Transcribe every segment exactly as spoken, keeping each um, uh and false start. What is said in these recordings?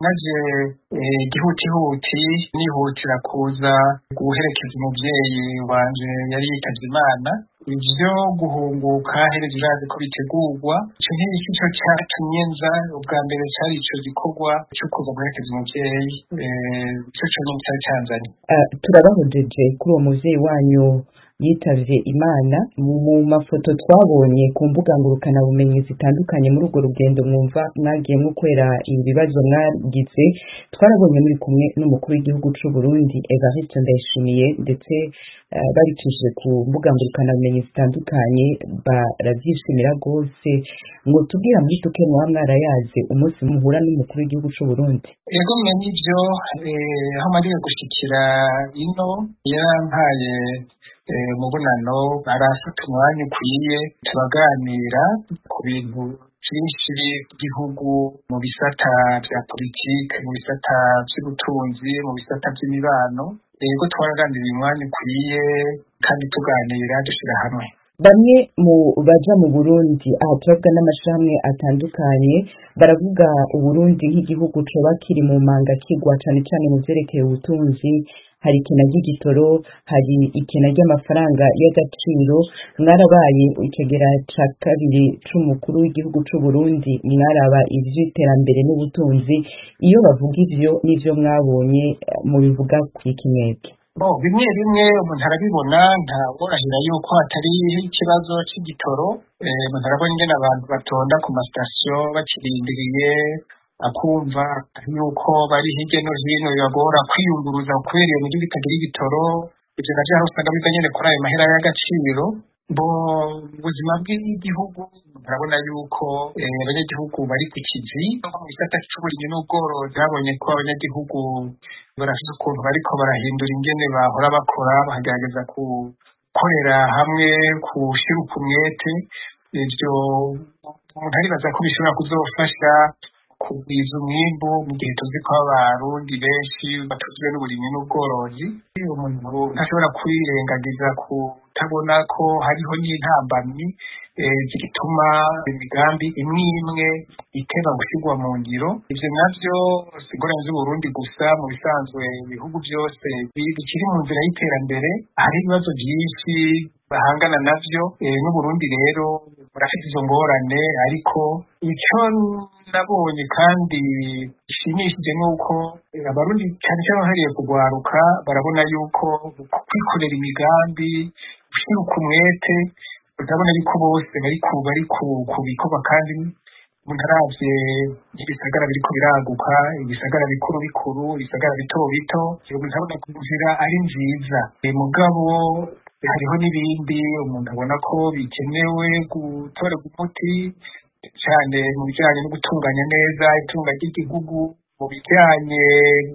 naje igihutihuti nihutira kuza guherekeza umuvyeyi wanje yari yitavye Imana. Ivyo guhunguka hereje urazi ko bitegurwa, ico nk'iki co catumye nza ubwa mbere cari ico gikorwa co kuza guherekeza umuvyeyi, ico co nyene cari canzanye. Turabahojeje kuri uwo muvyeyi wanyu yitavye Imana. Mu mafoto twabonye ku mbuga ngurukana bumenyi zitandukanye muri urwo rugendo mwumva mwagiyemwo kubera ibibazo mwagize, twarabonye muri kumwe n'umukuru w'igihugu c'u Burundi Evariste Ndayishimiye, ndetse uh, babicishije ku mbuga ngurukana bumenyi zitandukanye baravyishimira rwose. Ngo tubwira muri tuke muba mwarayaze umunsi muhura n'umukuru w'igihugu c'u Burundi? Ego mwe nivyo, aho mariye gushikira ino yarampaye umubonano, arafata umwanya ukwiye turaganira ku bintu vyinshi by'igihugu, mu bisata vya politike, mu bisata vy'ubutunzi, mu bisata vy'imibano. Ego twaraganiriye umwanya ukwiye kandi tuganira dushira hamwe. Bamwe mu baja mu Burundi aha turavuga n'amashirahamwe atandukanye baravuga Uburundi nk'igihugu coba kiri mu manga kigwa cane cane mu vyerekeye ubutunzi. Hari ikena ry'igitoro, hari ikena ry'amafaranga y'agaciro. Mwarabaye ikigera ca kabiri c'umukuru w'igihugu c'u Burundi, mwaraba ivy'iterambere n'ubutunzi. Iyo bavuga ivyo n'ivyo mwabonye mubivuga kwiki mwebwe? Bo bimwe bimwe umuntu arabibona, nta worahira yuko hatari ikibazo c'igitoro. Umuntu arabona ingene abantu batonda ku masitasiyo bakirindiriye, akumva yuko bari hirya no hino bibagora kwiyunguruza kubera iyo miduga itagira igitoro. Ivyo navyo aho usanga biva nyene kuri ayo mahera y'agaciro. Bo ubuzima bw'igihugu urabona yuko abanyagihugu bari ku kivi. Mu gisata c'uburimyi n'ubworozi babonye ko abanyagihugu barafise ukuntu bariko barahindura ingene bahora bakora, bakagerageza gukorera hamwe, gushira umwete. Ivyo umuntu aribaza ko bishobora kuzofasha kugwiza umwimbu mu gihe tuzi ko abarundi benshi batuzwe n'uburimyi n'ubworozi. Umuntu ntashobora kwirengagiza kutabona ko hariho n'intambamyi zituma imigambi imwe imwe iteba gushirwa mu ngiro. Ivyo navyo sigoranye z'Uburundi gusa, mu bisanzwe ibihugu vyose bikiri mu nzira y'iterambere hari ibibazo vyinshi bahangana navyo. N'Uburundi rero burafite izo ngorane, ariko ico nabonye kandi ishimishije nuko abarundi cyane cyane bahariye kugwaruka barabona yuko kwikorera imigambi, gushira umwete, urabona yuko bose bari ku bari ku bikorwa. Kandi umuntu aravye ibisagara biriko biraguka, ibisagara bikuru bikuru, ibisagara bito bito, umuntu abona ko inzira ari nziza. Mugabo hariho n'ibindi umuntu abona ko bikenewe gutorerwa umuti, cyane mu bijyanye no gutunganya neza itunga ry'igihugu, mu bijyanye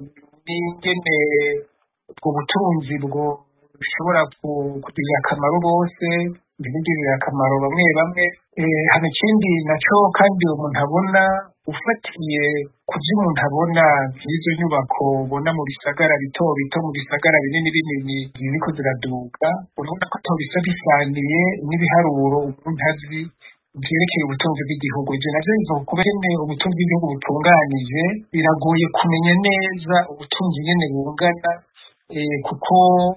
n'ingene ubwo butunzi bwo bushobora kugirira akamaro bose, ntibugirire akamaro bamwe bamwe. Hano ikindi naco kandi umuntu abona, ufatiye ku vyo umuntu abona vy'izo nyubako ubona mu bisagara bito bito, mu bisagara binini binini biriko ziraduka, urabona ko atobisa bisaniye n'ibiharuro umuntu azi vyerekeye ubutunzi bw'igihugu. Ivyo navyo bivuga kuba nyene ubutunzi bw'igihugu butunganije, biragoye kumenya neza ubutunzi nyene bungana, kuko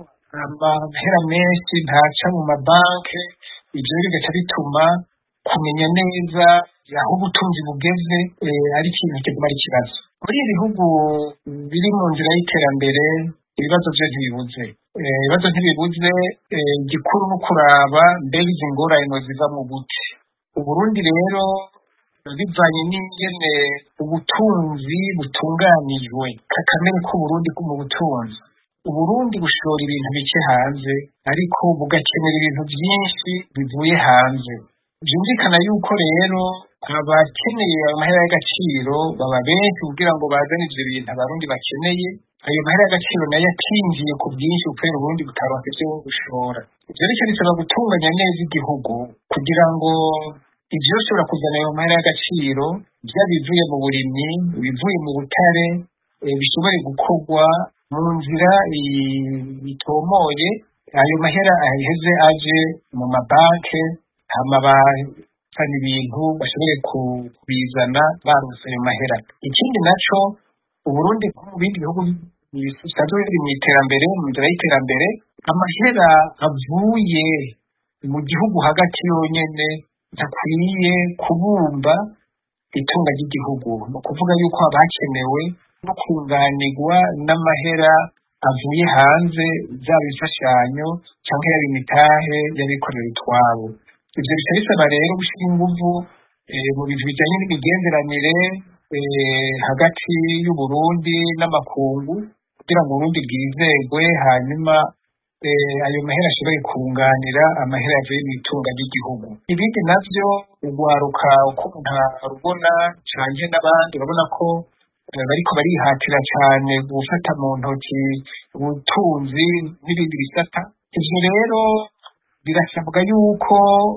amahera menshi ntaca mu mabanke. Ivyo bigaca bituma kumenya neza aho ubutunzi bugeze ari ikintu kiguma ari ikibazo. Muri ibi bihugu biri mu nzira y'iterambere ibibazo vyo ntibibuze, ibibazo ntibibuze. Igikuru no kuraba mbega izi ngorane ziva mu buti. Uburundi rero bivanye n'ingene ubutunzi butunganijwe, kakamere k'Uburundi ko mu butunzi, Uburundi bushora ibintu bike hanze ariko bugakenera ibintu vyinshi bivuye hanze. Vyumvikana yuko rero abakeneye amahera y'agaciro baba benshi kugira ngo bazane ivyo bintu abarundi bakeneye. Ayo mahera y'agaciro nayo atinjiye ku bwinshi kubera Uburundi butaronka ivyo bushora. Ivyo rero bisaba gutunganya neza igihugu kugira ngo ivyo bishobora kuzana ayo mahera y'agaciro, vyaba bivuye mu burimyi, bivuye mu butare, bishobore gukorwa mu nzira itomoye. Ayo mahera aheze aje mu mabanke, hama bazana ibintu bashobore kubizana baronse ayo mahera. Ikindi naco Uburundi mu bindi bihugu bisanzwe biri mu iterambere mu nzira y'iterambere amahera avuye mu gihugu hagati yonyene ntakwiye kubumba itunga ry'igihugu. Ni ukuvuga yuko abakenewe no kunganirwa n'amahera avuye hanze byaba imfashanyo cyangwa yaba imitahe y'abikorera utwabo. Ivyo bica bisaba rero gushyira inguvu mu bintu bijanye n'imigenderanire hagati y'Uburundi n'amakungu kugira ngo Uburundi bwizerwe, hanyuma ayo mahera ashobore kunganira amahera yavuye mu itunga ry'igihugu. Ibindi navyo ugwaruka uko umuntu arubona canje n'abandi urabona ko bariko barihatira cane gufata mu ntoki ubutunzi n'ibindi bisata. Ivyo rero birasabwa yuko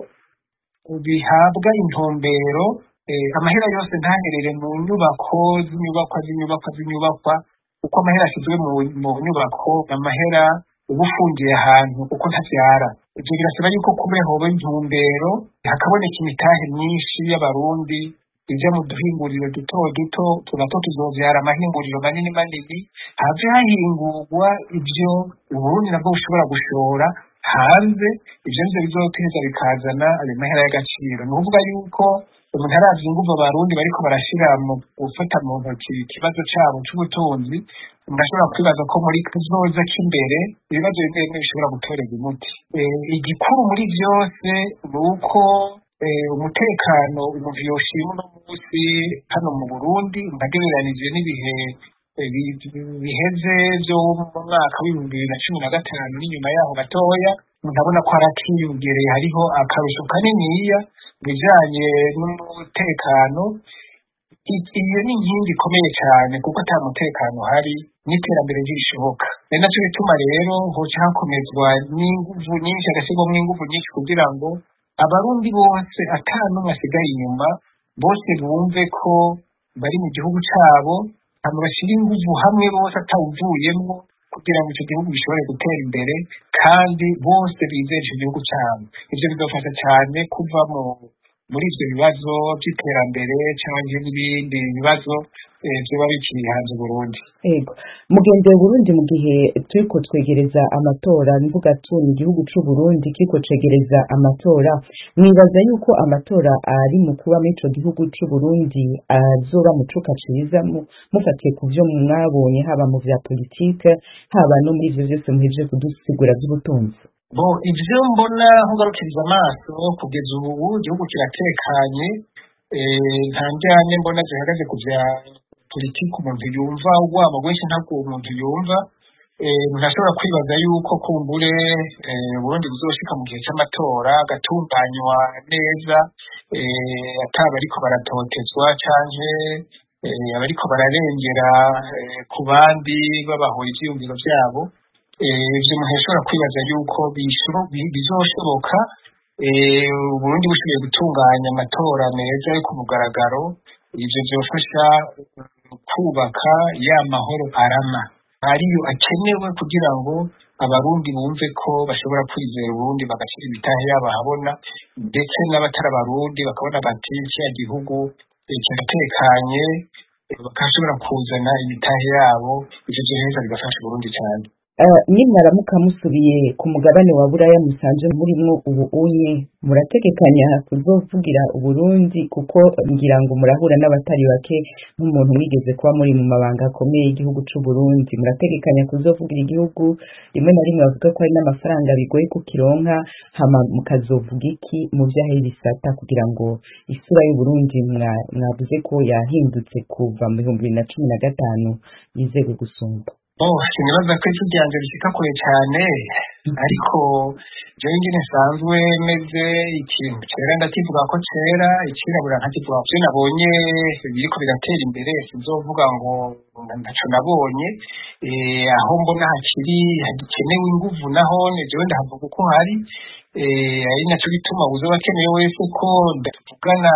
bihabwa intumbero, amahera yose ntaherere mu nyubako z'inyubakwa z'inyubakwa z'inyubakwa uko amahera ashyizwe mu nyubako amahera uba ufungiye ahantu kuko ntavyara. Ivyo birasaba yuko kubera hoba intumbero hakaboneka imitahe myinshi y'abarundi ija mu duhinguriro duto duto tunato tuzovyara amahinguriro manini manini, have hahingurwa ivyo Uburundi nabwo bushobora gushora hanze. Ivyo nivyo bizoteza bikazana ayo mahera y'agaciro. Ni ukuvuga yuko umuntu aravye inguvu abarundi bariko barashira mu gufata mu ntoki ikibazo cabo c'ubutunzi, ndashobora kwibaza ko muri kazoza k'imbere ibibazo bimwe bimwe bishobora gutorerwa umuti. Igikuru muri vyose ni uko umutekano umuntu yoshima uno munsi hano mu Burundi ntagereranije n'ibihe biheze vyo mu mwaka w'ibihumbi bibiri na cumi na gatanu n'inyuma yaho gatoya, ndabona ko harakiyongereye, hariho akarusho kaniniya bijanye n'umutekano. Iyo ni inkingi ikomeye cyane kuko ata mutekano hari n'iterambere ntirishoboka. Ni naco bituma rero hoca hakomezwa n'inguvu nyinshi, hagashyirwamwo inguvu nyinshi kugira ngo abarundi bose ata n'umwe asigaye inyuma, bose bumve ko bari mu gihugu cabo, hama bashira inguvu hamwe bose atawuvuyemwo kugira ngo ico gihugu gishobore gutera imbere kandi bose bizere ico gihugu cabo. Ivyo bizofasha cane kuva muri ivyo bibazo vy'iterambere canke n'ibindi bibazo vyoba bikiri hanze Burundi. Ego mugendeye Burundi mu gihe turiko twegereza amatora, mvuga tu ni igihugu c'u Burundi kiriko cegereza amatora, mwibaza yuko amatora ari mu kuba muri ico gihugu c'u Burundi azoba mu cuka ciza mufatiye ku vyo mwabonye haba mu vya politike haba no muri ivyo vyose muhejeje kudusigura vy'ubutunzi? Bo ivyo mbona nkugarukiriza amaso kugeza ubu igihugu kiratekanye, nta njyane mbona zihagaze ku vya politiki umuntu yumva, urwamo rwinshi ntabwo umuntu yumva. Ntashobora kwibaza yuko kumbure Burundi buzoshika mu gihe c'amatora agatunganywa neza, ataba ariko baratotezwa canke abariko bararengera ku bandi babahora ivyiyumviro vyabo. Ivyo umuntu ashobora kwibaza yuko bizoshoboka Burundi bushoboye gutunganya amatora meza yo ku mugaragaro. Ivyo vyofasha kubaka ya mahoro arama ariyo akenewe kugira ngo abarundi bumve ko bashobora kwizera Uburundi bagashira imitahe yabo habona, ndetse n'abatari abarundi bakabona bati kiriya gihugu kiratekanye, bakashobora kuzana imitahe yabo. Ivyo vyoheza bigafasha Uburundi cane. Nimwaramuka musubiye ku mugabane wa Buraya musanzwe murimwo ubu unye, murategekanya kuzovugira Uburundi kuko ngira ngo murahura n'abatari bake nk'umuntu mwigeze kuba muri mu mabanga akomeye y'igihugu c'u Burundi, murategekanya kuzovugira igihugu rimwe na rimwe bavuga ko hari n'amafaranga bigoye kukironka, hama mukazovuga iki mu vyahe bisata kugira ngo isura y'u Burundi mwavuze ko yahindutse kuva mu bihumbi bibiri na cumi na gatanu yizeye gusumba? Oh, sinibaza ko ivyo vyanje bishika kure cane, ariko jewe ingene nsanzwe meze ikintu cera ndakivuga ko cera, icirabura nkakivuga ko nabonye biriko biratera imbere, sinzovuga ngo ntaco nabonye. Aho mbona hakiri hagikenewe inguvu nahone jewe ndahavuga uko hari, ari naco gituma uzoba akeneye wese ko ndavugana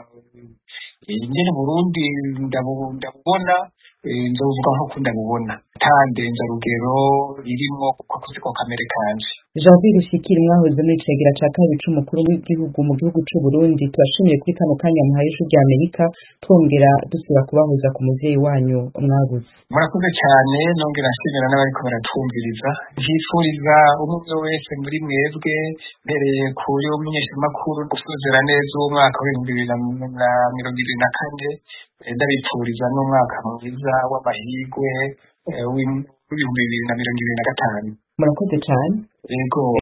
ingene Burundi ndabubona, nzovuga nk'uko ndabubona, nta ndenzarugero irimwo kuko siko kamere kanje. Janvier Rushikiri mwahoze muri cegera ca kabiri c'umukuru w'igihugu mu gihugu c'u Burundi tubashimiye kuri kano kanya muhaye ijwi rya Amerika twongera dusubira kubahuza ku muvyeyi wanyu mwabuze. Murakoze cyane nongera nshimira n'abariko baratwumviriza nshifuriza umwe wese muri mwebwe mbereye kuri umunyeshamakuru gusozera neza umwaka w'ibihumbi bibiri na mirongo ibiri na kane ndabipfuriza n'umwaka mwiza w'amahigwe w'ibihumbi bibiri na mirongo ibiri na gatanu. Murakoze cyane. Yego.